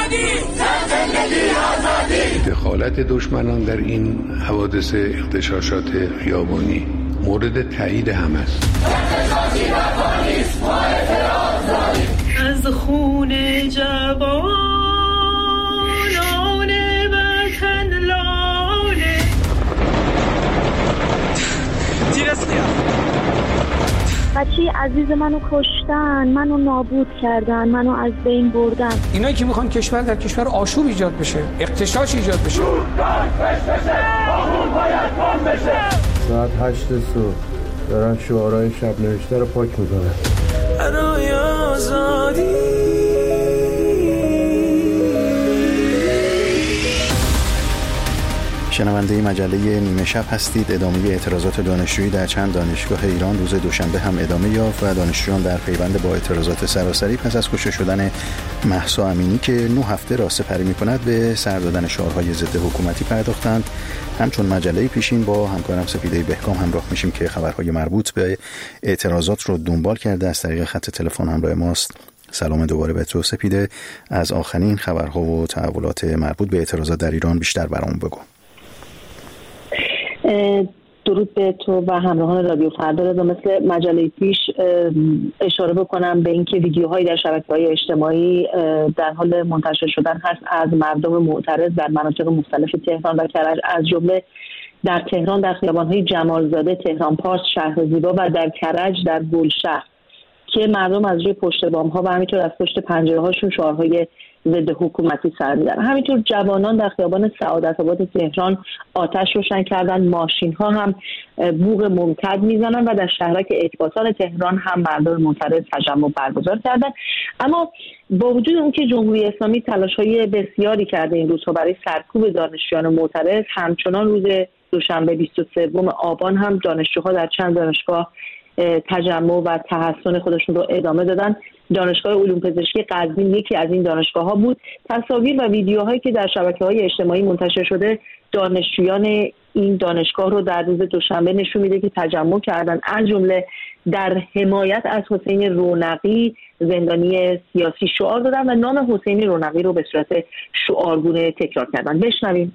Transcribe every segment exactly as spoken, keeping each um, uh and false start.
دخالت دشمنان در این حوادث اغتشاشات خیابانی مورد تایید هم است. از خون جوانان وطن لاله بچه عزیز منو کشتن، منو نابود کردن، منو از بین بردن. اینایی که میخوان کشور در کشور آشوب ایجاد بشه، اغتشاش ایجاد بشه. ساعت هشت صبح دارن شعارهای شب نوشته رو پاک میکنن. برای آزادی شنونده مجله نیمه شب هستید. ادامه اعتراضات دانشجویی در چند دانشگاه ایران روز دوشنبه هم ادامه یافت و دانشجویان در پیوند با اعتراضات سراسری پس از کشته شدن مهسا امینی که نه هفته را سپری می‌کند به سر دادن شعارهای ضد حکومتی پرداختند. همچون مجله پیشین با همکارم سپیده بهکام همراه میشیم که خبرهای مربوط به اعتراضات رو دنبال کرده. از طریق خط تلفن همراه ماست. سلام دوباره به تو سپیده. از آخرین خبرها و تحولات مربوط به اعتراضات در ایران بیشتر برامون بگو. درود به تو و همراهان رادیو فردا. رضا مثل مجله پیش اشاره بکنم به اینکه ویدیوهایی در شبکه‌های اجتماعی در حال منتشر شدن هست از مردم معترض در مناطق مختلف تهران و کرج، از جمله در تهران در خیابان‌های جمالزاده، تهران پارس، شهر زیبا و در کرج در گلشهر که مردم از روی پشت بام‌ها و همینطور از پشت پنجره‌هاشون شعارهای ضد حکومتی سر میدن. همینطور جوانان در خیابان سعادت‌آباد تهران آتش روشن کردن، ماشین‌ها هم بوق ممتد میزنن و در شهرک اکباتان تهران هم مردم معترض تجمع برگزار کردن. اما با وجود اونکه جمهوری اسلامی تلاش‌های بسیاری کرده این روزها برای سرکوب دانشجویان معترض، همچنان روز دوشنبه بیست و سوم آبان هم دانشجوها در چند دانشگاه تجمع و تحصن خودشون رو ادامه دادن. دانشگاه علوم پزشکی قزوین یکی از این دانشگاه ها بود. تصاویر و ویدیوهایی که در شبکه‌های اجتماعی منتشر شده دانشجویان این دانشگاه رو در روز دوشنبه نشون میده که تجمع کردن، از جمله در حمایت از حسین رونقی زندانی سیاسی شعار دادن و نام حسین رونقی رو به صورت شعارگونه تکرار کردن. بشنویم.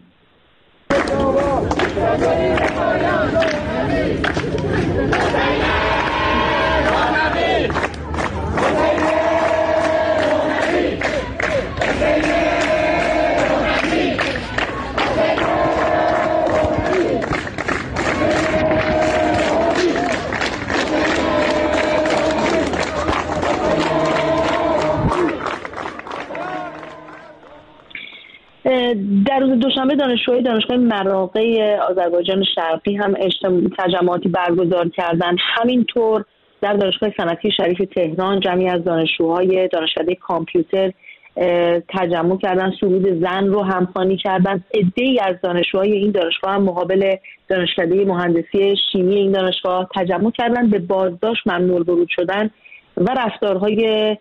در روز دوشنبه دانشجوهای دانشگاه مراغه آذربایجان شرقی هم تجمعاتی برگزار کردند. همینطور در دانشگاه صنعتی شریف تهران جمعی از دانشجوهای دانشکده کامپیوتر تجمع کردن، سرود زن رو همخوانی کردن. عده‌ای از دانشجوهای این دانشگاه هم مقابل دانشکده مهندسی شیمی این دانشگاه تجمع کردن، به بازداشت ممنوع الورود شدن و رفتارهای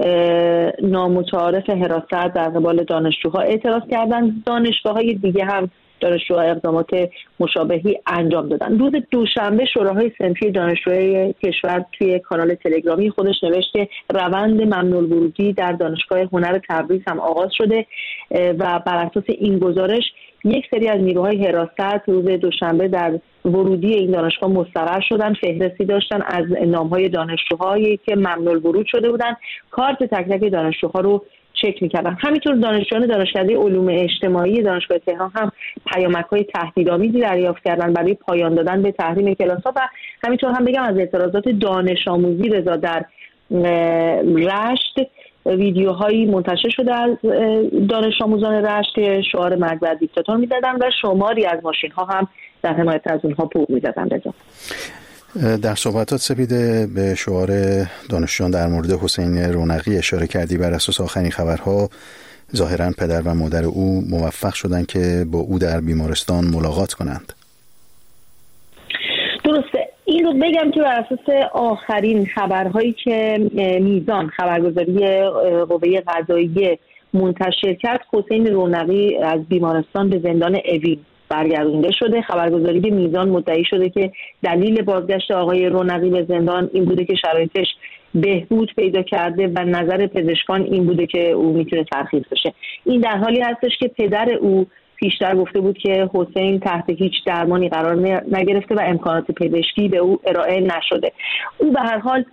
نامتعارف حراست در قبال دانشجوها اعتراض کردن. دانشگاه‌های دیگه هم دانشجوها اقدامات مشابهی انجام دادن. روز دوشنبه شوراهای صنفی دانشجوهای کشور توی کانال تلگرامی خودش نوشته روند ممنوع الورودی در دانشگاه هنر تبریز هم آغاز شده و بر اساس این گزارش یک سری از نیروهای حراست روز دوشنبه در ورودی این دانشگاه مستقر شدن، فهرستی داشتن از نام‌های دانشجوهایی که ممنوع الورود شده بودن، کارت تک تک دانشجوها رو چک می‌کردن. همینطور دانشجویان دانشکده علوم اجتماعی دانشگاه تهران هم پیامک‌های تهدیدآمیزی دریافت کردن برای پایان دادن به تحریم کلاس‌ها و همینطور هم بگم از اعتراضات دانش آموزی رضا در رشت ویدیوهایی منتشر شده از دانش آموزان رشت که شعار مرگ بر دیکتاتور می‌زدن و شماری از ماشین‌ها هم در حمایت از اونها بوق می‌زدن. رضا در صحبتات سپیده به شعار دانشجویان در مورد حسین رونقی اشاره کردی. بر اساس آخرین خبرها ظاهراً پدر و مادر او موفق شدند که با او در بیمارستان ملاقات کنند. درسته. این رو بگم که بر اساس آخرین خبرهایی که میزان خبرگزاری قوه قضاییه منتشر کرد، حسین رونقی از بیمارستان به زندان اوین برگردونده شده. خبرگزاری میزان مدعی شده که دلیل بازگشت آقای رونقی به زندان این بوده که شرایطش بهبود پیدا کرده و نظر پزشکان این بوده که او میتونه ترخیص بشه. این در حالی هستش که پدر او پیشتر گفته بود که حسین تحت هیچ درمانی قرار نگرفته و امکانات پزشکی به او ارائه نشده. او به هر حال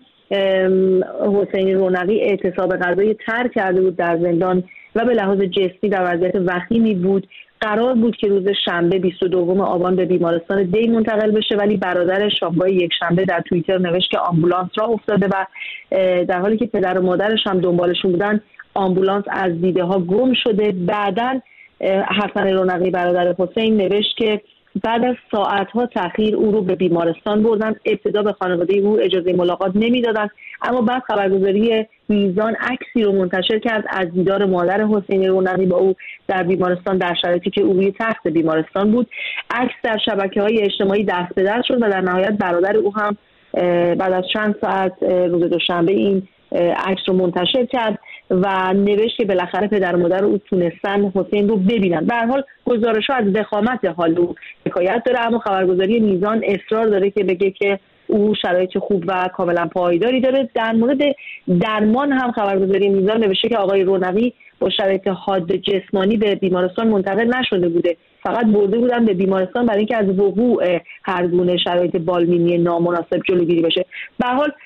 حسین رونقی اعتصاب غذایی ترک کرده بود در زندان و به لحاظ جسمی در وضعیت وخیمی بود. قرار بود که روز شنبه بیست و دوم آبان به بیمارستان دی منتقل بشه، ولی برادرش شنبه یک شنبه در توییتر نوشت که آمبولانس راه افتاده و در حالی که پدر و مادرش هم دنبالشون بودن آمبولانس از دیده ها گم شده. بعداً حسن رونقی برادر حسین نوشت که بعد از ساعتها تأخیر او رو به بیمارستان بردن. ابتدا به خانواده او اجازه ملاقات نمیدادند، اما بعد خبرگزاری میزان عکسی رو منتشر کرد از دیدار مادر حسین رونقی با او در بیمارستان در شرایطی که او روی تخت بیمارستان بود. عکس در شبکه‌های اجتماعی دست به دست شد و در نهایت برادر او هم بعد از چند ساعت روز دوشنبه این عکس رو منتشر کرد و نوشت که بالاخره پدر و مادر او تونستن حسین رو ببینن. به هر حال گزارش‌ها از وخامت حال او حکایت داره، اما خبرگزاری میزان اصرار داره که بگه که او شرایط خوب و کاملا پایداری داره. در مورد درمان هم خبرگزاری میزان نوشته که آقای رونقی با شرایط حاد جسمانی به بیمارستان منتقل نشده بوده، فقط برده بودن به بیمارستان برای اینکه از وقوع هر گونه شرایط بالبینی نامناسب جلوگیری بشه. به هر حال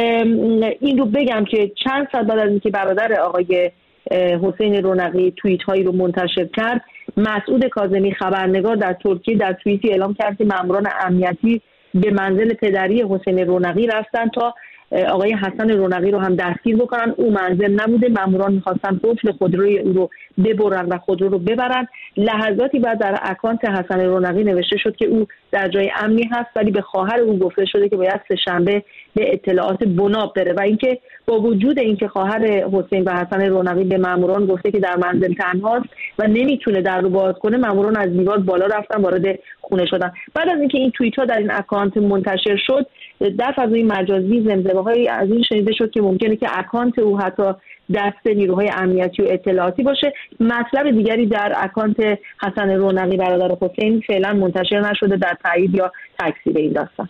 این رو بگم که چند ساعت بعد از اینکه برادر آقای حسین رونقی توییت هایی رو منتشر کرد، مسعود کاظمی خبرنگار در ترکیه در توییتی اعلام کرد که ماموران امنیتی به منزل پدری حسین رونقی رفتن تا آقای حسن رونقی رو هم دستگیر بکنن. او منزل نبوده، ماموران می‌خواستن قفل خودروی او رو ببرن و خودرو رو ببرن. لحظاتی بعد در اکانت حسن رونقی نوشته شد که او در جای امنی هست، ولی به خواهر او گفته شده که باید سه‌شنبه به اطلاعات بناب بره و اینکه با وجود اینکه خواهر حسین و حسن رونقی به ماموران گفته که در منزل تنهاست و نمیتونه در رو باز کنه، ماموران از دیوار بالا رفتن وارد خونه شدن. بعد از اینکه این توییت ها در این اکانت منتشر شد، در فضای مجازی زمزمه‌هایی از این شنیده شد که ممکنه که اکانت او حتی دست نیروهای امنیتی و اطلاعاتی باشه. مطلب دیگری در اکانت حسن رونقی برادر حسین فعلا منتشر نشده در تایید یا تکذیب این داستان.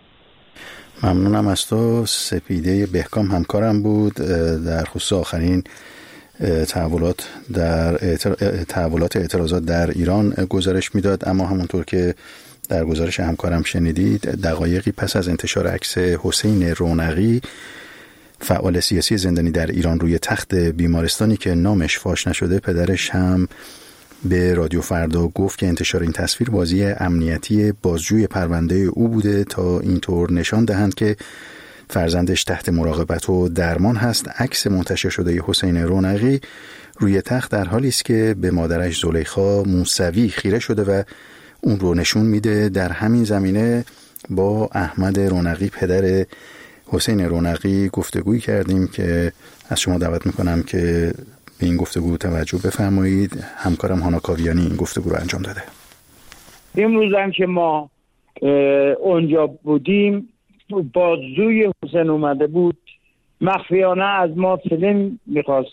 ممنونم از تو. سپیده بهکام همکارم بود در خصوص آخرین تحولات در تحولات اعتراضات در ایران گزارش میداد. اما همونطور که در گزارش همکارم شنیدید، دقایقی پس از انتشار عکس حسین رونقی، فعال سیاسی زندانی در ایران روی تخت بیمارستانی که نامش فاش نشده، پدرش هم به رادیو فردا گفت که انتشار این تصویر بازی امنیتی بازجوی پرونده او بوده تا اینطور نشان دهند که فرزندش تحت مراقبت و درمان هست. عکس منتشر شده حسین رونقی روی تخت در حالی است که به مادرش زلیخا موسوی خیره شده و اون رو نشون میده. در همین زمینه با احمد رونقی پدر حسین رونقی گفتگویی کردیم که از شما دعوت میکنم که به این گفتگو توجه بفرمایید. همکارم هانا کاویانی این گفتگو رو انجام داده. امروز هم که ما اونجا بودیم، بازجوی حسین اومده بود، مخفیانه از ما فیلم میخواست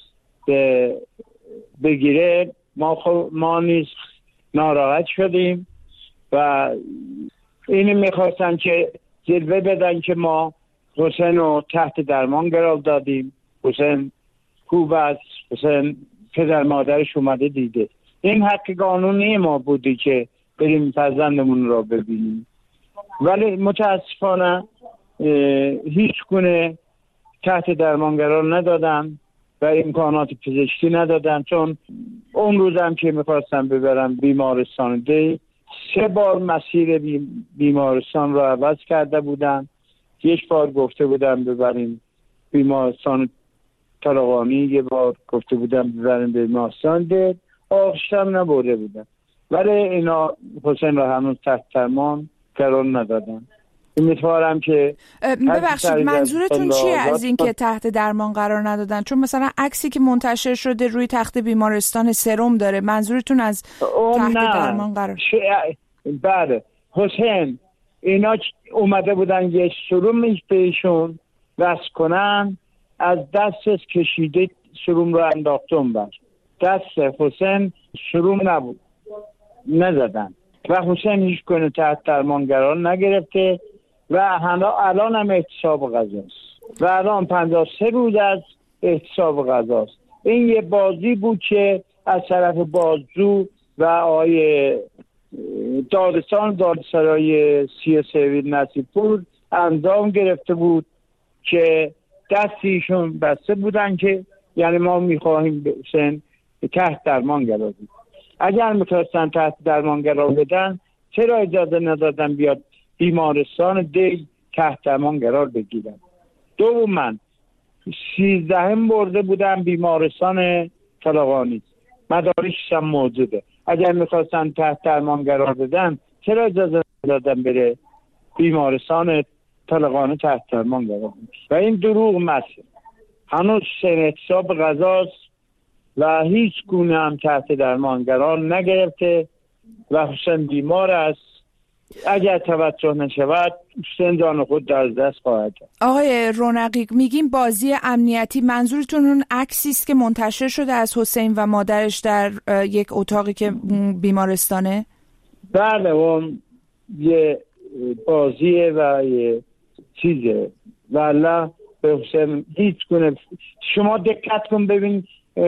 بگیره. ما خب ما نیز ناراحت شدیم و اینو میخواستن که جلوه بدن که ما حسین رو تحت درمان قرار دادیم، حسین خوب است، حسین پدر مادرش اومده دیده. این حق قانونی ما بودی که بریم فرزندمون را ببینیم، ولی متاسفانه هیچ گونه تحت درمان قرار ندادن و امکانات پزشکی ندادن. چون اون روزم که میخواستم ببرم بیمارستان دی، سه بار مسیر بیمارستان را عوض کرده بودن. یک بار گفته بودم ببریم بیمارستان طالقانی، یه بار گفته بودم ببریم بیمارستان دی، آخشتم نبرده بودن، ولی اینا حسین را هنوز تحت درمان قرار ندادن. امیدوارم که ببخشید منظورتون چیه از این که تحت درمان قرار ندادن؟ چون مثلا عکسی که منتشر شده روی تخت بیمارستان سرم داره، منظورتون از تحت درمان قرار؟ بله حسین اینا اومده بودن یه سرم بهشون وصل کنن، از دستش کشیده سرم رو انداختم بر دست حسین، سرم نبود، نزدن. و حسین هیچ کنه تحت درمان قرار نگرفته و الان هم احتساب غذاست و الان پنجاه و سه روز از احتساب غذاست. این یه بازی بود که از طرف بازجو و آقای دادستان دادسرای سی سویل نصیب‌پور انجام گرفته بود که دستیشون بسته بودن که یعنی ما میخواهیم حسین تحت درمان قرار بدیم. اگر میخواستن تحت درمان قرار بدن چرا اجازه ندادن بیاد بیمارستان دی تحت درمان قرار بگیرن؟ دوم من سیزدهم برده بودم بیمارستان طلقانی، مدارکش هم موجوده. اگر میخواستن تحت درمان قرار بدن چرا اجازه ندادن بره بیمارستان طلقانی تحت درمان قرار بدن؟ و این دروغ مسئله. هنوز احتساب غذاست و هیچ گونه هم تحت درمان قرار نگرفته و حسین بیمار است. اگر توجه نشود حسین جان خود در دست خواهد داد. آقای رونقی میگیم بازی امنیتی، منظورتون اون عکسی است که منتشر شده از حسین و مادرش در یک اتاقی که بیمارستانه؟ بله اون یه بازیه و یه چیزه والله به حسین هیچ گونه. شما دقت کن ببین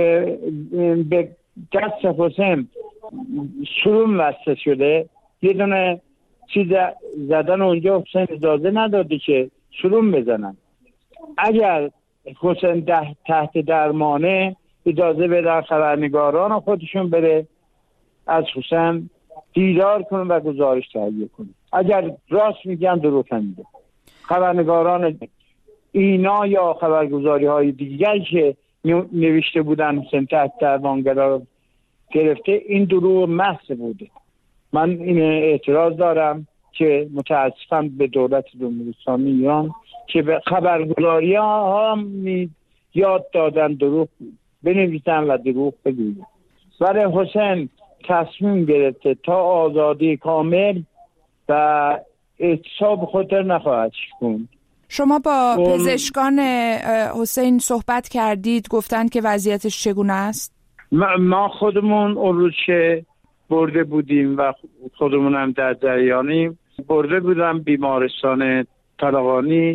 به دست حسین شروم وسته شده، یه دونه چیز زدن اونجا حسین اجازه نداده که شروم بزنن. اگر حسین تحت درمانه اجازه بده خبرنگاران خودشون بره از حسین دیدار کنن و گزارش تهیه کنن. اگر راست میگن دروغ میگن. خبرنگاران اینا یا خبرگزاری های دیگر که نوشته بودن حسین تحت درمان قرار گرفته این دروغ محض بوده. من این اعتراض دارم که متاسفم به دولت جمهوری اسلامی ایران که به خبرگزاری ها هم یاد دادن دروغ بنویسن و دروغ بگوین. ولی حسین تصمیم گرفته تا آزادی کامل و اعتصاب خود نخواهد شکوند. شما با ام... پزشکان حسین صحبت کردید، گفتند که وضعیتش چگونه است؟ ما خودمون اون روز که برده بودیم و خودمون هم در جریانیم، برده بودم بیمارستان طلقانی،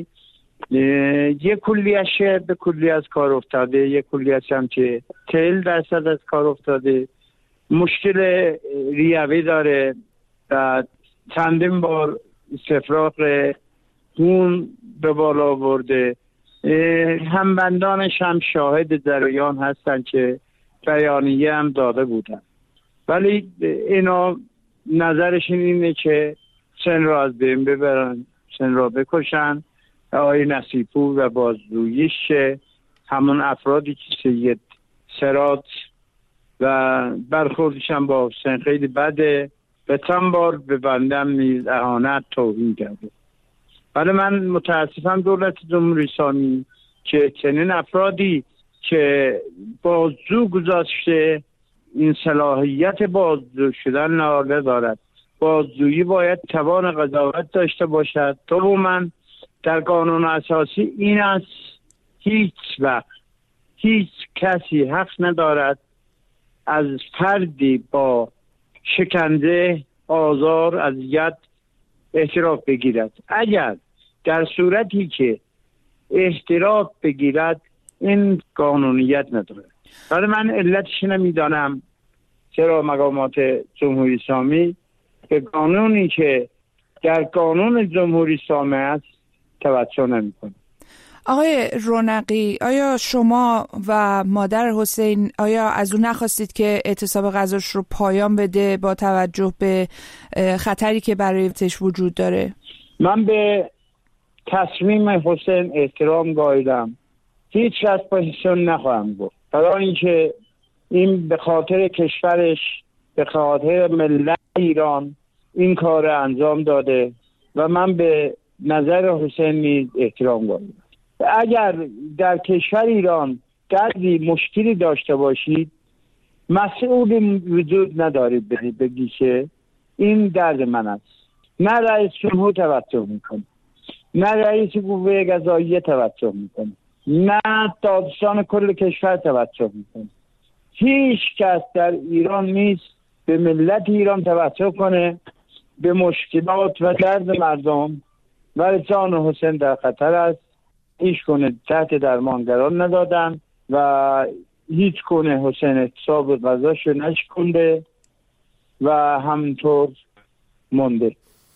یک کلیه‌اش به کلی از کار افتاده، یک کلیه‌اش هم که چهل درصد از کار افتاده، مشکل ریوی داره و چندین بار استفراغ خون به بالا برده. همبندانش هم شاهد جریان هستن که بیانیه هم داده بودن، ولی اینا نظرشون اینه که سن را از بین ببرن، سن را بکشن. آقای نصیب‌پور و بازجوییش همون افرادی که سید سرات و برخوردش هم با حسین خیلی بده و چند بار به بندم نیز اهانت توهین کرده. ولی من متاسفم دولت جمهوری اسلامی که چنین افرادی که بازجو گذاشته این صلاحیت بازجو شدن نهارده دارد. بازجویی باید توان قضاوت داشته باشد. تو من در قانون اساسی این است هیچ وقت هیچ کسی حق ندارد از فردی با شکنجه، آزار، اذیت اعتراف بگیرد. اگر در صورتی که اعتراف بگیرد این قانونیت نداره. ولی من علتش نمیدانم چرا مقامات جمهوری اسلامی به قانونی که در قانون جمهوری اسلامی است توجه نمی‌کنه. آقای رونقی، آیا شما و مادر حسین آیا از اون نخواستید که اعتصاب غذاش رو پایان بده با توجه به خطری که برای تش وجود داره؟ من به تصمیم حسین احترام قائلم. هیچ از پوزیشن نخواهم گفت. برای اینکه این به خاطر کشورش، به خاطر ملت ایران این کار انجام داده و من به نظر حسین نیز احترام قائلم. اگر در کشور ایران دردی مشکلی داشته باشید مسئول وجود ندارید بگی که این درد من است. نه رئیس جمهور توجه میکنه، نه رئیس قوه قضاییه توجه میکنه، نه دادستان کل کشور توجه میکنه. هیچ کس در ایران نیست به ملت ایران توجه کنه، به مشکلات و درد مردم و جان حسین در خطر است. هیچ گونه تحت درمان قرار ندادن و هیچ گونه حسین اعتصاب غذاشو نشکنده و همینطور مونده.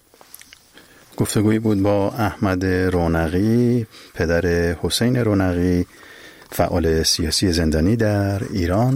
گفتگویی بود با احمد رونقی، پدر حسین رونقی، فعال سیاسی زندانی در ایران.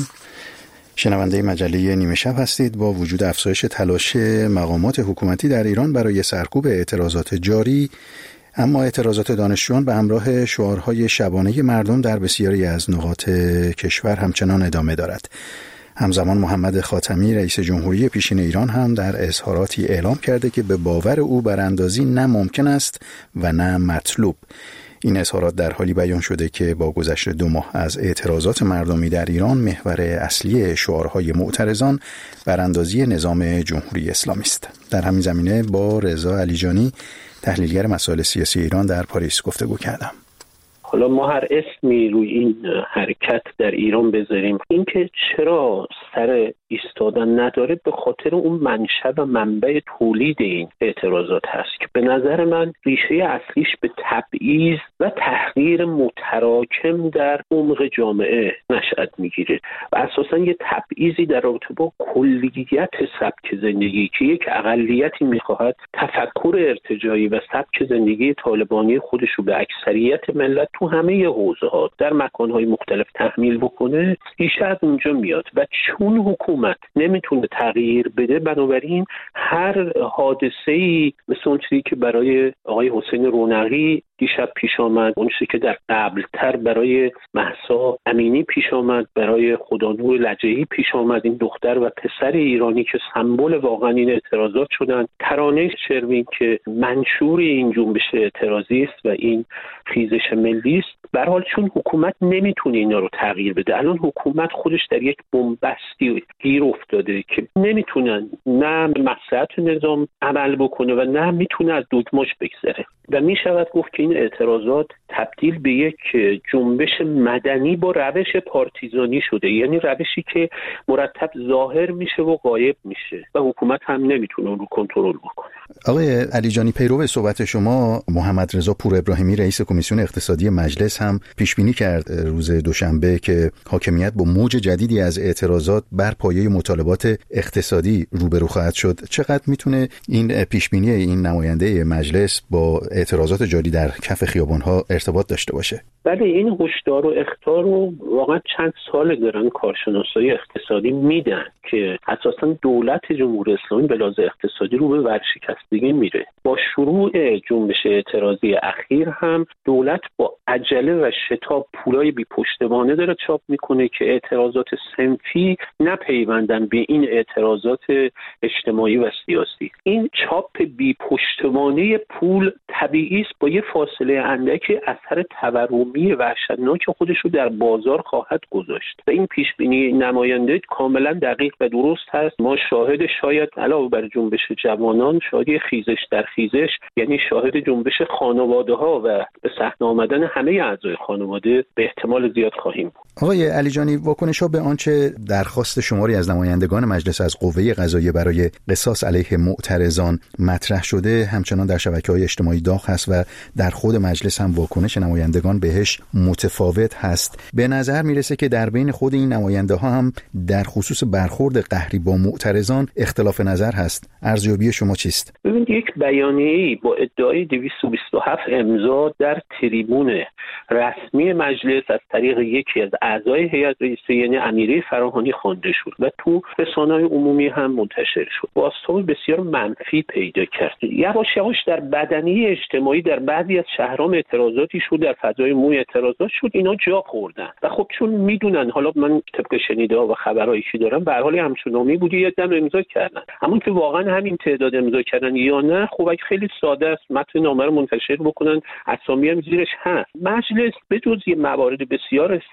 شنونده مجله نیمه شب هستید. با وجود افزایش تلاش مقامات حکومتی در ایران برای سرکوب اعتراضات جاری، اما اعتراضات دانشجویان به همراه شعارهای شبانه مردم در بسیاری از نقاط کشور همچنان ادامه دارد. همزمان محمد خاتمی رئیس جمهوری پیشین ایران هم در اظهاراتی اعلام کرده که به باور او براندازی نه ممکن است و نه مطلوب. این اظهارات در حالی بیان شده که با گذشت دو ماه از اعتراضات مردمی در ایران، محور اصلی شعارهای معترضان براندازی نظام جمهوری اسلامی است. در همین زمینه با رضا علیجانی، تحلیلگر مسائل سیاسی ایران، در پاریس گفتگو کردم. حالا ما هر اسمی روی این حرکت در ایران بذاریم، اینکه چرا سر ایستادن نداره به خاطر اون منشأ و منبع تولید این اعتراضات هست که به نظر من ریشه اصلیش به تبعیض و تحقیر متراکم در عمق جامعه نشأت میگیره و اساسا یه تبعیضی در رابطه با کلیت سبک زندگی که یک اقلیتی میخواهد تفکر ارتجاعی و سبک زندگی طالبانی خودش رو به اکثریت ملت تو همه حوزه ها در مکانهای مختلف تحمیل بکنه، ریشه از اونجا میاد و چون حکومت نمیتونه تغییر بده، بنابراین هر حادثه‌ای مثل اون چیزی که برای آقای حسین رونقی دیشب پیش آمد، اون چیزی که در قبلتر برای مهسا امینی پیش آمد، برای خدانور لجهی پیش آمد، این دختر و پسر ایرانی که سمبل واقعا این اعتراضات شدن، ترانه شروین که منشور این جنبش اعتراضی است و این خیزش ملی است. به هر حال چون حکومت نمیتونه اینا رو تغییر بده، الان حکومت خودش در یک بنبستی گیر افتاده که نمیتونن نه مصلحت نظام عمل بکنه و نه میتونه از دگماش بگذره و میشود گفت که این اعتراضات تبدیل به یک جنبش مدنی با روش پارتیزانی شده، یعنی روشی که مرتب ظاهر میشه و غایب میشه و حکومت هم نمیتونه اون رو کنترل بکنه. آقای علیجانی، پیرو صحبت شما، محمد رضا پور ابراهیمی رئیس کمیسیون اقتصادی مجلس هم پیش بینی کرد روز دوشنبه که حاکمیت با موج جدیدی از اعتراضات بر پایه مطالبات اقتصادی روبرو خواهد شد. چقدر میتونه این پیش بینی این نماینده مجلس با اعتراضات جاری در کف خیابان‌ها ارتباط داشته باشه؟ بله، این هشدار و اخطار رو واقعا چند سال دارن کارشناسای اقتصادی میدن که اساسا دولت جمهوری اسلامی به لحاظ اقتصادی رو به ورشکستگی میره. با شروع جنبش اعتراضی اخیر هم دولت با عجله و شتاب پولای بی پشتوانه داره چاپ میکنه که اعتراضات صنفی نپیوندن به این اعتراضات اجتماعی و سیاسی. این چاپ بی پشتوانه پول طبیعی است با یه فاصله اندکی اثر تورمی وحشتناک خودش رو در بازار خواهد گذاشت و این پیش بینی نماینده کاملا دقیق و درست هست. ما شاهد شاید علاوه بر جنبش جوانان شاهد خیزش در خیزش، یعنی شاهد جنبش خانواده ها و به صحنه آمدن همه اعضای خانواده به احتمال زیاد خواهیم بود. آقای علیجانی، واکنش ها به آنچه درخواست شماری از نمایندگان مجلس از قوه قضاییه برای قصاص علیه معترضان مطرح شده همچنان در شبکه‌های اجتماعی داغ هست و در خود مجلس هم واکنش نمایندگان بهش متفاوت هست. به نظر میرسه که در بین خود این نماینده ها هم در خصوص برخورد قهری با معترضان اختلاف نظر هست. ارزیابی شما چیست؟ ببینید، یک بیانیه‌ای با ادعای دویست و بیست و هفت امضا در تریبون رسمی مجلس از طریق یکی از اعضای هیئت رئیسه یعنی امیره فراهانی خوانده شد و تو رسانه‌های عمومی هم منتشر شد. بازتاب بسیار منفی پیدا کرد. یواش یواش در بدنه اجتماعی در بعضی از شهرام اعتراضاتی شد، در فضای موی اعتراضات شد، اینا جا خوردن و خب چون میدونن، حالا من طبق شنیده‌ها و خبرایی که دارم به هر حال همچنانی بودی یه دم امضا کردن، اما که واقعا همین تعداد امضا کردن یا نه، خب اگه خیلی ساده است متن نامه رو منتشر بکنن، اسامی هم زیرش هست. مجلس به جز یه موارد بسیار استثنایی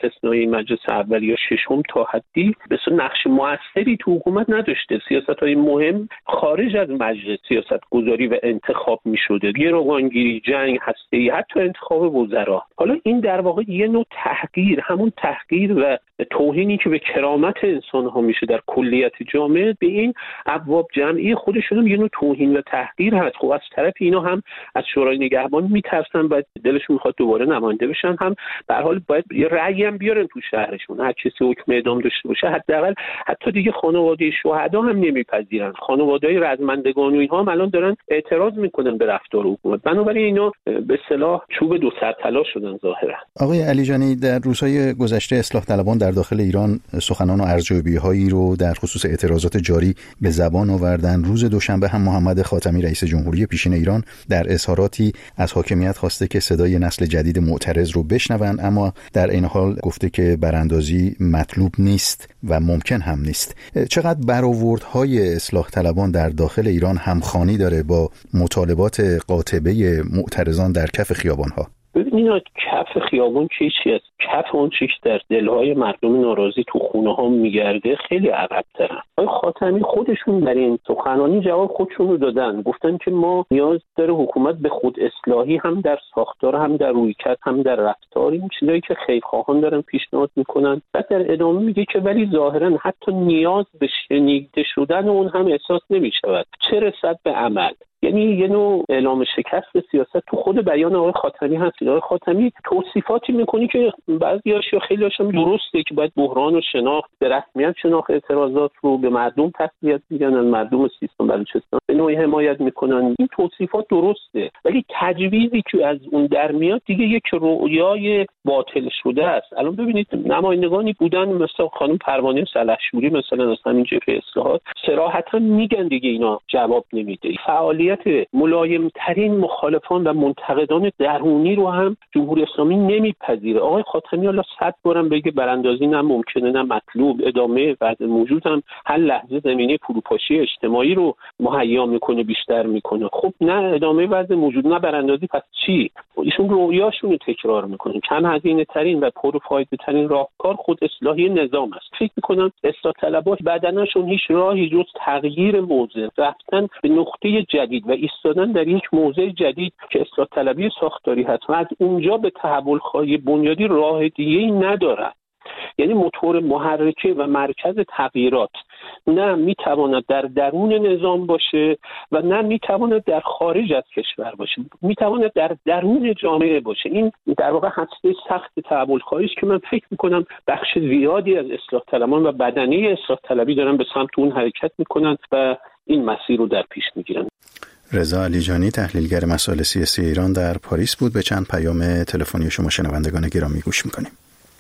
برنامه مجلس اول یا ششم تا حدی بسیار نقش موثری تو حکومت نداشته. سیاست‌های مهم خارج از مجلس سیاست گذاری و انتخاب می‌شده، گروگانگیری، جنگ هسته‌ای، حتی انتخاب وزرا. حالا این در واقع یه نوع تحقیر، همون تحقیر و توهینی که به کرامت انسان‌ها میشه در کلیت جامعه، به این ابواب جمعی خودشون هم یه نوع توهین و تحقیر هست. خب از طرف اینا هم از شورای نگهبان میترسن و دلشون میخواد دوباره نماینده بشن، هم به هر حال باید یه رأی هم بیارن تو شهرشون. هر کسی حکم اعدام داشته باشه حداقل حتی دیگه خانواده شهدا هم نمیپذیرن. خانواده‌های رزمندگان و اینها هم الان دارن اعتراض میکنن به رفتار حکومت. بنابراین اینا به اصطلاح چوب دو سر طلا شدن ظاهرا. آقای علیجانی، در روزهای گذشته اصلاح طلبان در داخل ایران سخنان و ارزیابی‌هایی رو در خصوص اعتراضات جاری به زبان آوردن. روز دوشنبه هم محمد خاتمی رئیس جمهوری پیشین ایران در اظهاراتی از حاکمیت خواسته که صدای نسل جدید معترض رو بشنون، اما در این حال گفته که براندازی مطلوب نیست و ممکن هم نیست. چقدر برآوردهای اصلاح طلبان در داخل ایران همخوانی داره با مطالبات قاطبه معترضان در کف خیابان‌ها؟ ببینید کف خیابان چی چیه؟ کف اون چیش در دلهای مردم ناراضی تو خونه ها میگرده خیلی عقب‌ترن. آقای خاتمی خودشون در این سخنرانی جواب خودشون رو دادن، گفتن که ما نیاز داره حکومت به خود اصلاحی هم در ساختار، هم در رویکرد، هم در رفتار، این چیزایی که خیرخواهان دارن پیشنهاد میکنن. بعد در ادامه میگه که ولی ظاهرا حتی نیاز به شنیده شدن اون هم احساس نمیشود، چه رسد به عمل. یعنی یه نوع اعلام شکست سیاست تو خود بیان آقای خاتمی هست. آقای خاتمی توصیفاتی میکنی که بعضیاش یا خیلی‌هاش هم درسته که باید بحران و شناخت به رسمیت شناخت اعتراضات رو به مردم تسلیت میگن، مردم سیستان بلوچستان به نوعی حمایت میکنن. این توصیفات درسته، ولی تجویزی که از اون در میاد دیگه یک رؤیای باطل شده است. الان ببینید نمایندگانی بودن مثلا خانم پروانه سلحشوری مثلا از همین جبهه اصلاحات صراحتا میگن دیگه اینا جواب نمیده. فعالیت ملایم ترین مخالفان و منتقدان درونی رو هم جمهوری اسلامی نمیپذیره. آقای خاتمی حالا صد بارم بگه براندازی نه ممکنه نه مطلوب، ادامه وضع موجود هم هر لحظه زمینه فروپاشی اجتماعی رو مهیا میکنه، بیشتر میکنه. خب نه ادامه وضع موجود نه براندازی، پس چی؟ ایشون رویاشون رو تکرار میکنن. کم هزینه ترین و پرفایده ترین راهکار خود اصلاحی نظام است. فکر میکنم اصلاح طلبها بدنشون هیچ راهی جز تغییر موضع، رفتن به نقطه جدید و ایستادن در یک موضع جدید که اصلاح طلبی ساختاری هست و از اونجا به تحول خواهی بنیادی راه دیگه‌ای ندارد. یعنی موتور محرکه و مرکز تغییرات نه میتواند در درون نظام باشه و نه میتواند در خارج از کشور باشه، میتواند در درون جامعه باشه. این در واقع هسته سخت تحول خواهی است که من فکر میکنم بخش زیادی از اصلاح طلبان و بدنه اصلاح طلبی دارن به سمت اون حرکت میکنن و این مسیر رو در پیش میگیرن. رضا علیجانی، تحلیلگر مسائل سیاسی ایران، در پاریس بود. به چند پیام تلفنی شما شنوندگان گرامی گوش میکنیم.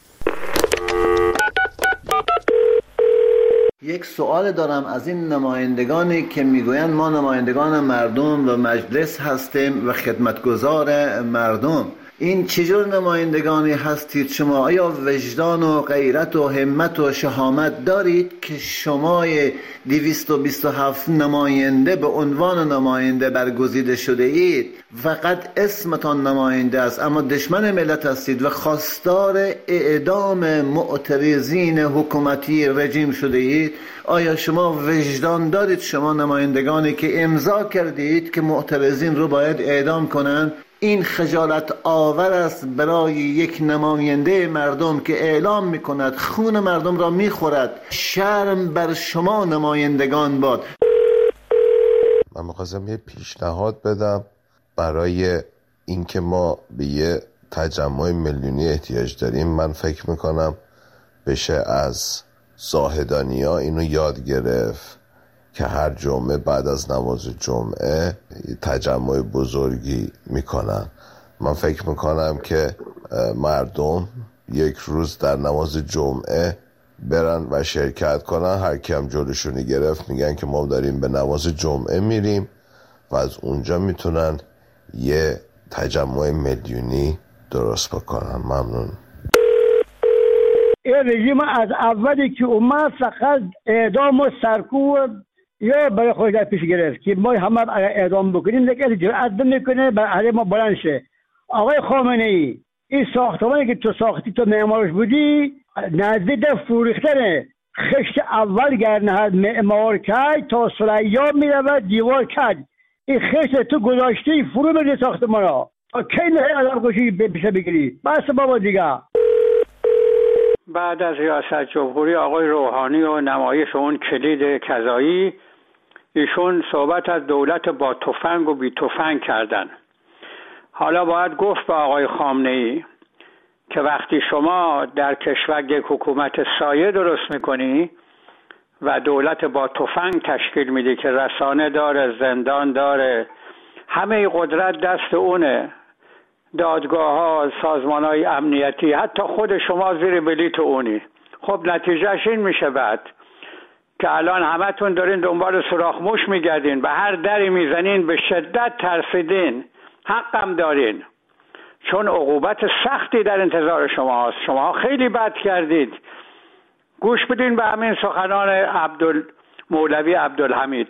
یک سوال دارم از این نمایندگانی که میگویند ما نمایندگان مردم و مجلس هستیم و خدمتگزار مردم. این چجور نمایندگانی هستید شما؟ آیا وجدان و غیرت و همت و شهامت دارید که شما دویست و بیست و هفت نماینده به عنوان نماینده برگزیده شده اید؟ فقط اسمتان نماینده است اما دشمن ملت هستید و خواستار اعدام معترضین حکومتی رژیم شده اید. آیا شما وجدان دارید شما نمایندگانی که امضا کردید که معترضین رو باید اعدام کنند؟ این خجالت آور است برای یک نماینده مردم که اعلام میکند خون مردم را میخورد. شرم بر شما نمایندگان باد. من میخواستم یه پیشنهاد بدم برای اینکه ما به یه تجمع میلیونی احتیاج داریم. من فکر میکنم بشه از زاهدانیا اینو یاد گرفت که هر جمعه بعد از نماز جمعه تجمع بزرگی میکنن. من فکر میکنم که مردم یک روز در نماز جمعه برن و شرکت کنن. هر کی هم جلوشونی گرفت میگن که ما داریم به نماز جمعه میریم و از اونجا میتونن یه تجمع میلیونی درست بکنن. ممنون. این رژیم از اولی که اومد فقط اعدام و سرکوب یا برای خود در پیش گرفت که ما همه اعدام بکنیم، لیکن جرأت نمیکنه بر علیه ما بلند شه. آقای خامنه ای، این ساختمانی که تو ساختی تو معمارش بودی نزدیک فروختن خشت اول گرنهد معمار کرد تا سلیا میرود دیوار کرد. این خشت تو گذاشتی فرو بگیری ساختمان ها تا کی نه آدم کشی پیشه بگیری. بس بابا دیگه. بعد از ریاست جمهوری آقای روحانی و نمایش اون کلید کذایی، ایشون صحبت از دولت با تفنگ و بی تفنگ کردن. حالا باید گفت به آقای خامنه‌ای که وقتی شما در کشور یک حکومت سایه درست میکنی و دولت با تفنگ تشکیل میدی که رسانه داره، زندان داره، همه قدرت دست اونه، دادگاه ها، سازمان های امنیتی، حتی خود شما زیر بلیت اونی. خب نتیجهش این میشه بعد که الان همتون دارین دنبال سوراخ موش میگردین، به هر دری میزنین، به شدت ترسیدین، حقم دارین، چون عقوبت سختی در انتظار شما هست. شما خیلی بد کردید. گوش بدین به همین سخنان عبدال مولوی عبدالحمید.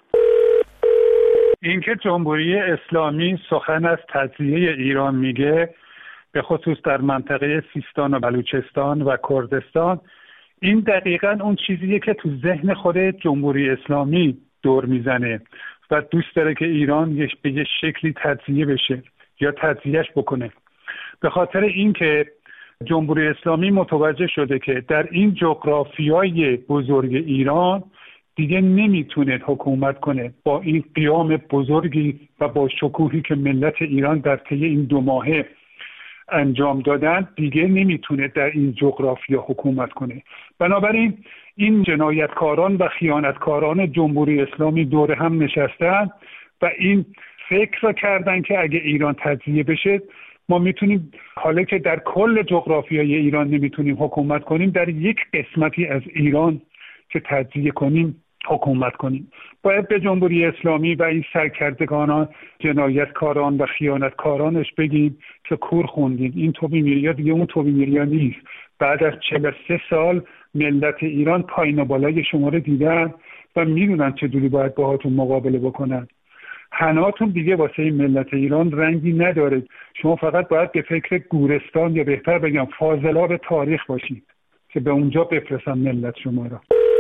اینکه جمهوری اسلامی سخن از تجزیه ایران میگه، به خصوص در منطقه سیستان و بلوچستان و کردستان، این دقیقاً اون چیزیه که تو ذهن خود جمهوری اسلامی دور میزنه و دوست داره که ایران به یه شکلی تجزیه بشه یا تجزیهش بکنه. به خاطر اینکه جمهوری اسلامی متوجه شده که در این جغرافیای بزرگ ایران دیگه نمیتونه حکومت کنه. با این قیام بزرگی و با شکوهی که ملت ایران در طی این دو ماهه انجام دادن، دیگه نمیتونه در این جغرافیا حکومت کنه. بنابراین این جنایتکاران و خیانتکاران جمهوری اسلامی دور هم نشستن و این فکر رو کردن که اگه ایران تجزیه بشه ما میتونیم، حالا که در کل جغرافیای ایران نمیتونیم حکومت کنیم، در یک قسمتی از ایران که تجزیه کنیم حکومت کنیم. باید به جمهوری اسلامی و این سرکردگانان، جنایتکاران و خیانتکارانش بگیم که کور خوندید، این توبی میریا دیگه اون توبی میریا نیست. بعد از چهل و سه سال ملت ایران پایین و بالای شما رو دیدن و میدونن چجوری باید باهاتون مقابله بکنن. حناتون دیگه واسه این ملت ایران رنگی نداره. شما فقط باید به فکر گورستان یا بهتر بگم فاضلاب تاریخ باشید که به اونجا بفرستن ملت شما را.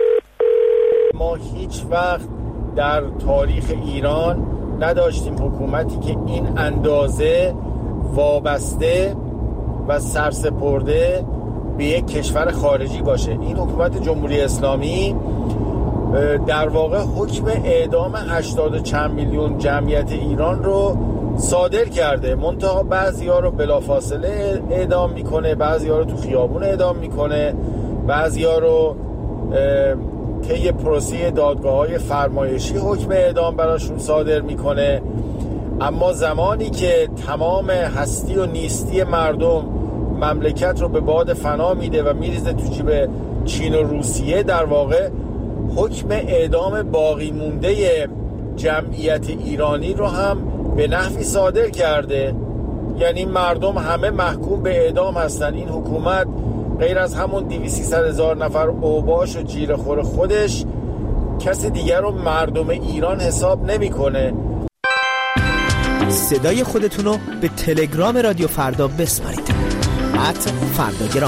ما هیچ وقت در تاریخ ایران نداشتیم حکومتی که این اندازه وابسته و سرسپرده به یک کشور خارجی باشه. این حکومت جمهوری اسلامی در واقع حکم اعدام هشتاد چند میلیون جمعیت ایران رو صادر کرده. منتها بعضی‌ها رو بلافاصله اعدام میکنه، بعضی‌ها رو تو خیابون اعدام میکنه، بعضی‌ها رو طی پروسه دادگاه‌های فرمایشی حکم اعدام براشون صادر میکنه. اما زمانی که تمام هستی و نیستی مردم مملکت رو به باد فنا میده و میریزه تو جیب چین و روسیه، در واقع حکم اعدام باقی مونده جمعیت ایرانی رو هم به نحوی صادر کرده. یعنی مردم همه محکوم به اعدام هستن. این حکومت غیر از همون دویست سیصد هزار نفر اوباش و جیره‌خور خودش کسی دیگر رو مردم ایران حساب نمیکنه. صدای خودتون رو به تلگرام رادیو فردا بسپارید. ات فرداگرام.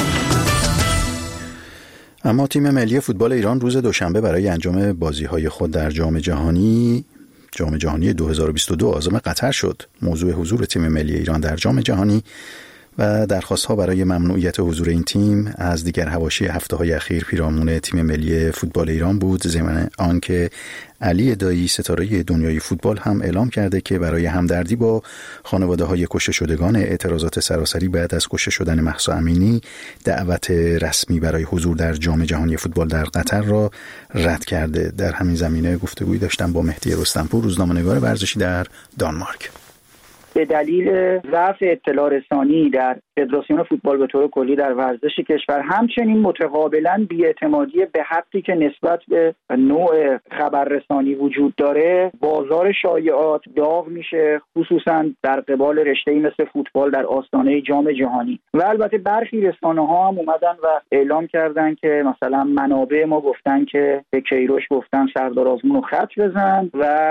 اما تیم ملی فوتبال ایران روز دوشنبه برای انجام بازی‌های خود در جام جهانی جام جهانی دو هزار و بیست و دو عازم قطر شد. موضوع حضور تیم ملی ایران در جام جهانی و درخواست‌ها برای ممنوعیت حضور این تیم از دیگر حواشی هفته‌های اخیر پیرامون تیم ملی فوتبال ایران بود، ضمن آنکه علی دایی ستاره دنیای فوتبال هم اعلام کرده که برای همدردی با خانواده‌های کشته شدگان اعتراضات سراسری بعد از کشته شدن مهسا امینی دعوت رسمی برای حضور در جام جهانی فوتبال در قطر را رد کرده. در همین زمینه گفتگویی داشتم با مهدی رستمپور، روزنامه‌نگار ورزشی در دانمارک. به دلیل ضعف اطلاع رسانی در فدراسیون فوتبال به طور کلی در ورزش کشور، همچنین متقابلا بی‌اعتمادی به حقی که نسبت به نوع خبررسانی وجود داره، بازار شایعات داغ میشه، خصوصا در قبال رشته‌ای مثل فوتبال در آستانه جام جهانی. و البته برخی رسانه‌ها هم اومدن و اعلام کردن که مثلا منابع ما گفتن که به کیروش گفتن سردار آزمون رو خط بزن و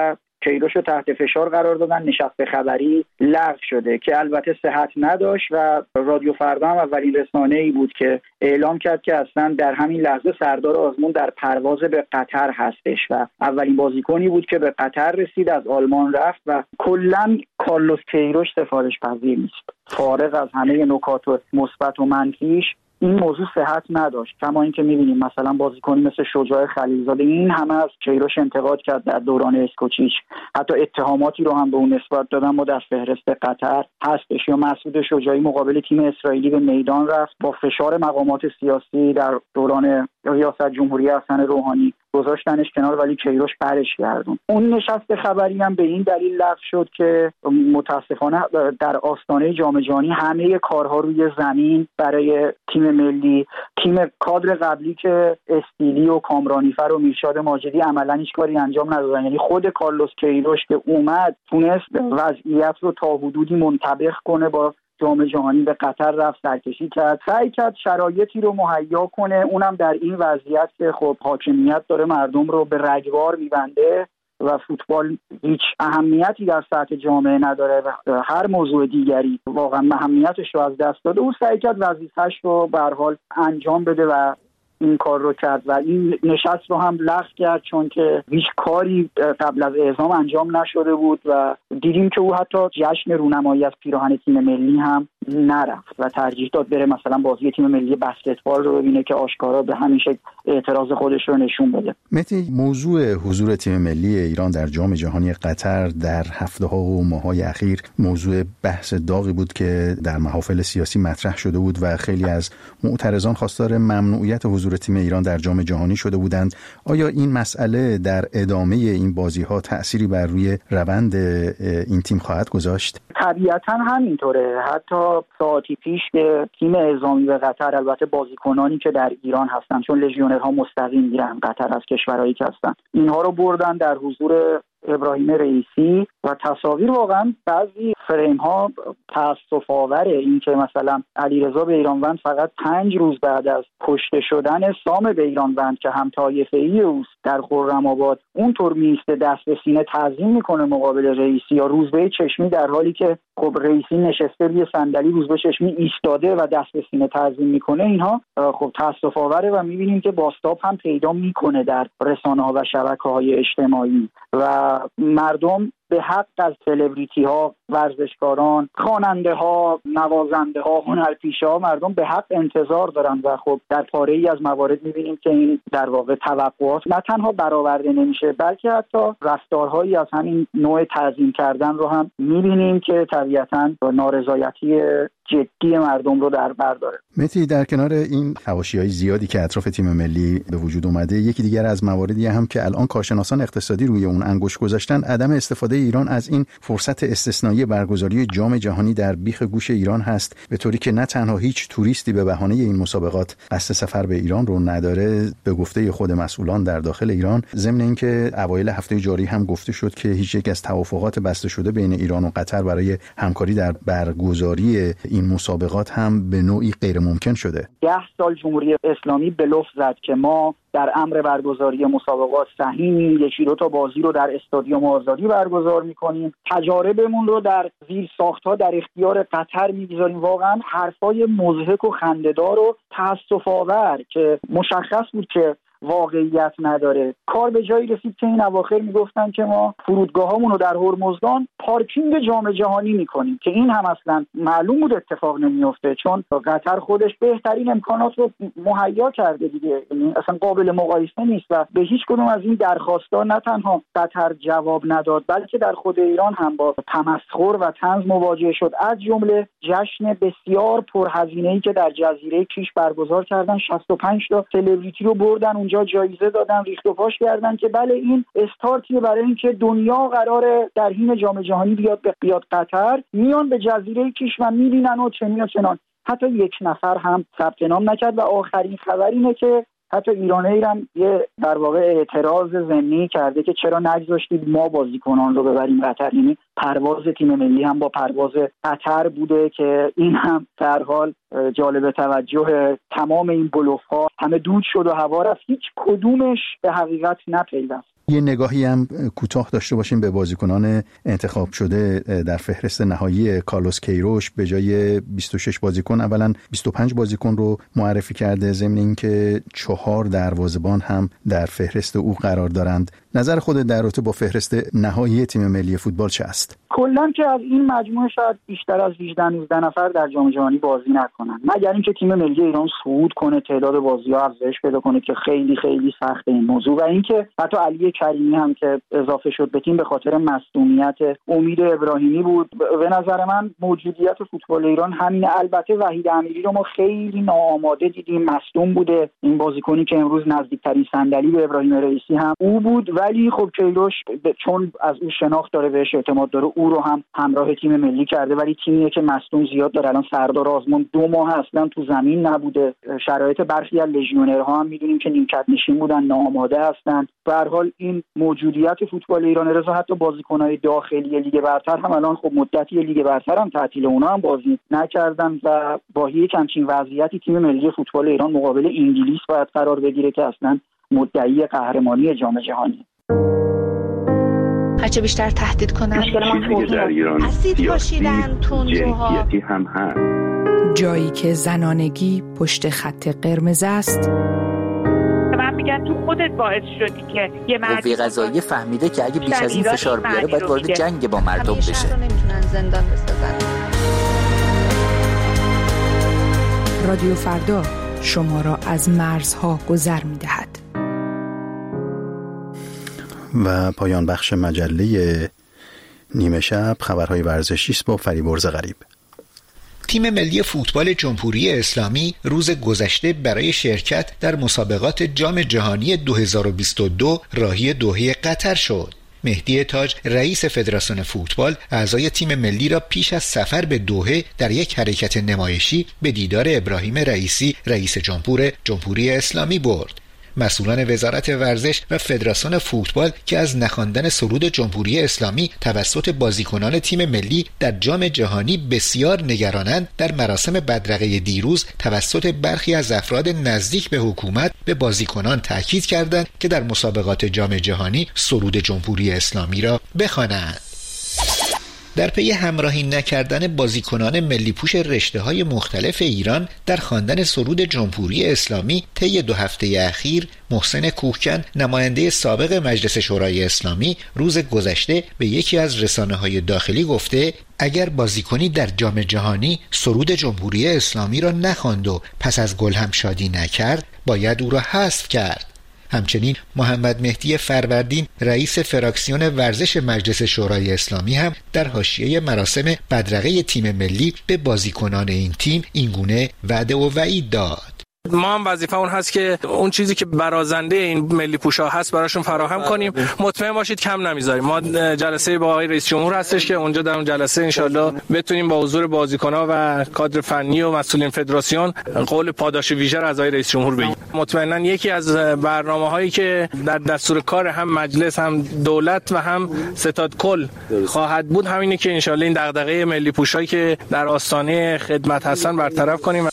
کیروش رو تحت فشار قرار دادن، نشست خبری لغو شده که البته صحت نداشت و رادیو فردا هم اولین رسانه‌ای بود که اعلام کرد که اصلا در همین لحظه سردار آزمون در پرواز به قطر هستش و اولین بازیکنی بود که به قطر رسید، از آلمان رفت و کلاً کارلوس کیروش سفارش پذیر نیست. فارغ از همه نکات مثبت و منفیش این موضوع صحت نداشت. کما اینکه می‌بینیم مثلا بازیکنی مثل شجاع خلیلزاده این همه از کیروش انتقاد کرد در دوران اسکوچیچ، حتی اتهاماتی رو هم به اون نسبت دادن و در فهرست قطر هستش. یا مسعود شجاعی مقابل تیم اسرائیلی به میدان رفت، با فشار مقامات سیاسی در دوران ریاست جمهوری حسن روحانی گذاشتنش کنار، ولی کیروش برش گردون. اون نشست خبری هم به این دلیل لغو شد که متاسفانه در آستانه جام جهانی همه کارها روی زمین برای تیم ملی، تیم کادر قبلی که استیلی و کامرانیفر و میرشاد ماجدی عملاً هیچ کاری انجام ندادن، یعنی خود کارلوس کیروش که اومد تونست وضعیت رو تا حدودی منطبق کنه با جام جهانی، به قطر رفت، سرکشی کرد، سعی کرد شرایطی رو مهیا کنه، اونم در این وضعیت که خب حاکمیت داره مردم رو به رگبار میبنده و فوتبال هیچ اهمیتی در سطح جامعه نداره و هر موضوع دیگری واقعا اهمیتش رو از دست داده. او سعی کرد وظیفه‌اش رو به هر حال انجام بده و این کار رو کرد و این نشست رو هم لغو کرد، چون که هیچ کاری قبل از اعزام انجام نشده بود و دیدیم که او حتی جشن رونمایی از پیراهن تیم ملی هم نرفت و ترجیح داد بره مثلا بازی تیم ملی بسکتبال رو ببینه که آشکارا به همین شکل اعتراض خودش رو نشون بده. مهدی، موضوع حضور تیم ملی ایران در جام جهانی قطر در هفته‌ها و ماه‌های اخیر موضوع بحث داغی بود که در محافل سیاسی مطرح شده بود و خیلی از معترضان خواستار ممنوعیت حضور تیم ایران در جام جهانی شده بودند. آیا این مسئله در ادامه این بازی‌ها تأثیری بر روی روند این تیم خواهد گذاشت؟ طبیعتاً همینطوره. حتی ساعتی پیش که تیم اعزامی به قطر، البته بازیکنانی که در ایران هستن چون لژیونرها مستقیم میرن قطر از کشورهایی که هستن، اینها رو بردن در حضور ابراهیم رئیسی و تصاویر واقعا بعضی فریم ها تأسف آوره. این که مثلا علیرضا بیرانوند فقط پنج روز بعد از کشته شدن سام بیرانوند که هم طایفه‌ای اوست در خرم‌آباد اونطور میسته دست به سینه تعظیم میکنه مقابل رئیسی، یا روزبه چشمی در حالی که خب رئیسی نشسته روی صندلی روزبه چشمی ایستاده و دست به سینه تعظیم میکنه، اینها خب تأسف آوره و میبینیم که بازتاب هم پیدا میکنه در رسانه‌ها و شبکه‌های اجتماعی و مردم به حق از سلبریتی ها، ورزشکاران، خواننده ها، نوازنده ها، هنرپیشه ها مردم به حق انتظار دارن و خب در پاره ای از موارد میبینیم که این در واقع توقعات نه تنها برآورده نمیشه بلکه حتی رفتارهایی از همین نوع تعظیم کردن رو هم میبینیم که طبیعتاً نارضایتی جدی مردم رو در بر داره. مهدی، در کنار این حواشی‌های زیادی که اطراف تیم ملی به وجود اومده، یکی دیگر از مواردی هم که الان کارشناسان اقتصادی روی اون انگشت گذاشتن عدم استفاده ایران از این فرصت استثنایی برگزاری جام جهانی در بیخ گوش ایران هست، به طوری که نه تنها هیچ توریستی به بهانه این مسابقات قصد سفر به ایران رو نداره به گفته خود مسئولان در داخل ایران، ضمن اینکه اوایل هفته جاری هم گفته شد که هیچ یک از توافقات بسته شده بین ایران و قطر برای همکاری در برگزاری این مسابقات هم به نوعی غیر ممکن شده. ده سال جمهوری اسلامی به لطف زد که ما در امر برگزاری مسابقات سهیمیم، یکی دو تا بازی رو در استادیوم آزادی برگزار میکنیم، تجاربمون رو در زیر ساخت‌ها در اختیار قطر میگذاریم. واقعا حرفای مضحک و خنده‌دار و تأسف آور که مشخص بود که واقعیت نداره. کار به جایی رسید که این اواخر میگفتن که ما فرودگاهامون رو در هرمزگان پارکینگ جام جهانی میکنیم که این هم اصلا معلوم بود اتفاق نمیفته، چون قطر خودش بهترین امکانات رو مهیا کرده دیگه، اصلا قابل مقایسه نیست و به هیچ کدوم از این درخواست‌ها نه تنها قطر جواب نداد بلکه در خود ایران هم با تمسخر و طنز مواجه شد، از جمله جشن بسیار پرهزینه‌ای که در جزیره کیش برگزار کردن. شصت و پنج تا سلبریتی رو بردن اونجا، جایزه دادن، ریخت و پاش کردن که بله این استارتیه برای اینکه دنیا قراره در حین جام جهانی بیاد به بیاد قطر، میان به جزیره کیش و میبینن و چنین و چنان. حتی یک نفر هم ثبت نام نکرد و آخرین خبر اینه که حتی ایران ایران یه در واقع اعتراض ضمنی کرده که چرا نگذاشتید ما بازیکنان رو ببریم قطر، یعنی پرواز تیم ملی هم با پرواز قطر بوده که این هم در حال جالب توجه. تمام این بلوف‌ها همه دود شد و هوا رفت، هیچ کدومش به حقیقت نپیوست. یه نگاهی هم کوتاه داشته باشیم به بازیکنان انتخاب شده در فهرست نهایی. کارلوس کیروش به جای بیست و شش بازیکن اولا بیست و پنج بازیکن رو معرفی کرده، ضمن اینکه چهار دروازه‌بان هم در فهرست او قرار دارند. نظر خودت در رابطه با فهرست نهایی تیم ملی فوتبال چه است؟ کلاً که از این مجموعه شاید بیشتر از هجده نوزده نفر در جام جهانی بازی نکنن، مگر اینکه تیم ملی ایران صعود کنه، تعداد بازی‌ها افزایش پیدا کنه که خیلی خیلی سخته این موضوع. و اینکه حتی علی کریمی هم که اضافه شد به تیم به خاطر مصدومیت امید ابراهیمی بود. به نظر من موجودیت فوتبال ایران همین. البته وحید امیری رو ما خیلی ناآماده دیدیم، مصدوم بوده. این بازیکنی که امروز نزدیکترین صندلی به ابراهیم رئیسی هم او بود، ولی خب کیروش چون از اون شناخت داره، بهش اعتماد داره، او رو هم همراه تیم ملی کرده. ولی تیمیه که مصدوم زیاد داره. الان سردار آزمون دو ماه اصلا تو زمین نبوده. شرایط برخی از لژیونرها هم میدونیم که نیمکت نشین بودن، ناآماده هستن. به هر حال این موجودیت فوتبال ایران، رضا حتی بازیکن‌های داخلی لیگ برتر هم الان خب مدتی لیگ برتر هم تعطیل، اونا هم بازی نکردن و با یک همچین وضعیتی تیم ملی فوتبال ایران مقابل انگلیس باید قرار بگیره که اصلا مدعی قهرمانی جام جهانی. هرچه بیشتر تهدید کنن چیزی که در ایران اسید پاشیدن، تندروها، جنسیتی هم هست. جایی که زنانگی پشت خط قرمز است. من میگن تو خودت باعث شدی که یه مرد قوه قضاییه فهمیده که اگه بیش از این فشار بیاره باید وارد جنگ با مردم بشه. همیشه نمیتونن زندان بسازن. رادیو فردا شما را از مرزها گذر میدهد. و پایان بخش مجله نیمه شب خبرهای ورزشی است با فریبرز غریب. تیم ملی فوتبال جمهوری اسلامی روز گذشته برای شرکت در مسابقات جام جهانی دو هزار و بیست و دو راهی دوحه قطر شد. مهدی تاج رئیس فدراسیون فوتبال اعضای تیم ملی را پیش از سفر به دوحه در یک حرکت نمایشی به دیدار ابراهیم رئیسی رئیس جمهور جمهوری اسلامی برد. مسئولان وزارت ورزش و فدراسیون فوتبال که از نخواندن سرود جمهوری اسلامی توسط بازیکنان تیم ملی در جام جهانی بسیار نگرانند، در مراسم بدرقه دیروز توسط برخی از افراد نزدیک به حکومت به بازیکنان تاکید کردند که در مسابقات جام جهانی سرود جمهوری اسلامی را بخوانند. در پی همراهی نکردن بازیکنان ملی پوش رشته‌های مختلف ایران در خواندن سرود جمهوری اسلامی طی دو هفته اخیر، محسن کوهکن نماینده سابق مجلس شورای اسلامی روز گذشته به یکی از رسانه‌های داخلی گفته اگر بازیکنی در جام جهانی سرود جمهوری اسلامی را نخواند و پس از گل هم شادی نکرد، باید او را حذف کرد. همچنین محمد مهدی فروردین رئیس فراکسیون ورزش مجلس شورای اسلامی هم در حاشیه مراسم بدرقه تیم ملی به بازیکنان این تیم اینگونه وعده و وعید داد. ما هم وظیفه اون هست که اون چیزی که برازنده این ملی پوشا هست براشون فراهم کنیم. مطمئن باشید کم نمیذاریم. ما جلسه با آقای رئیس جمهور هستش که اونجا در اون جلسه انشالله بتونیم با حضور بازیکن‌ها و کادر فنی و مسئولین فدراسیون قول پاداش ویژه را از آقای رئیس جمهور بگیریم. مطمئنا یکی از برنامه‌هایی که در دستور کار هم مجلس هم دولت و هم ستاد کل خواهد بود همینه که انشالله این دغدغه ملی پوشایی که در آستانه خدمت هستن برطرف کنیم.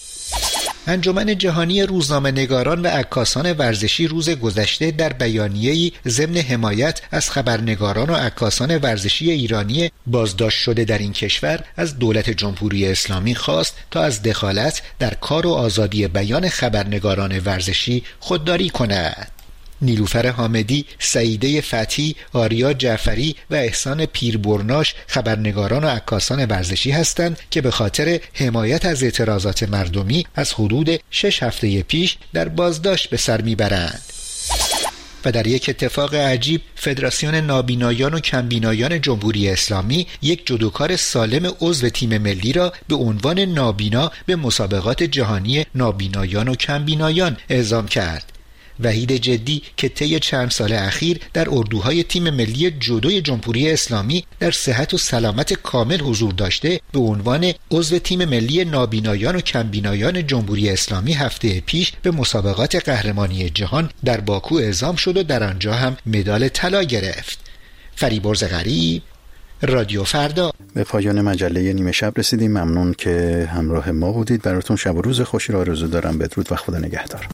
انجمن جهانی روزنامه‌نگاران و عکاسان ورزشی روز گذشته در بیانیه‌ای ضمن حمایت از خبرنگاران و عکاسان ورزشی ایرانی بازداشت شده در این کشور از دولت جمهوری اسلامی خواست تا از دخالت در کار و آزادی بیان خبرنگاران ورزشی خودداری کند. نیلوفر حامدی، سعیده فتحی، آریا جعفری و احسان پیربرناش خبرنگاران و عکاسان ورزشی هستند که به خاطر حمایت از اعتراضات مردمی از حدود شش هفته پیش در بازداشت به سر میبرند. و در یک اتفاق عجیب، فدراسیون نابینایان و کمبینایان جمهوری اسلامی یک جودوکار سالم عضو تیم ملی را به عنوان نابینا به مسابقات جهانی نابینایان و کمبینایان اعزام کرد. وحید جدی که طی چند سال اخیر در اردوهای تیم ملی جودوی جمهوری اسلامی در صحت و سلامت کامل حضور داشته، به عنوان عضو تیم ملی نابینایان و کمبینایان جمهوری اسلامی هفته پیش به مسابقات قهرمانی جهان در باکو اعزام شد و در آنجا هم مدال طلا گرفت. فریبرز غریب، رادیو فردا. به پایان مجله نیمه شب رسیدیم. ممنون که همراه ما بودید. براتون شب و روز خوشی را آرزو دارم. بدرود و خدا نگهدار.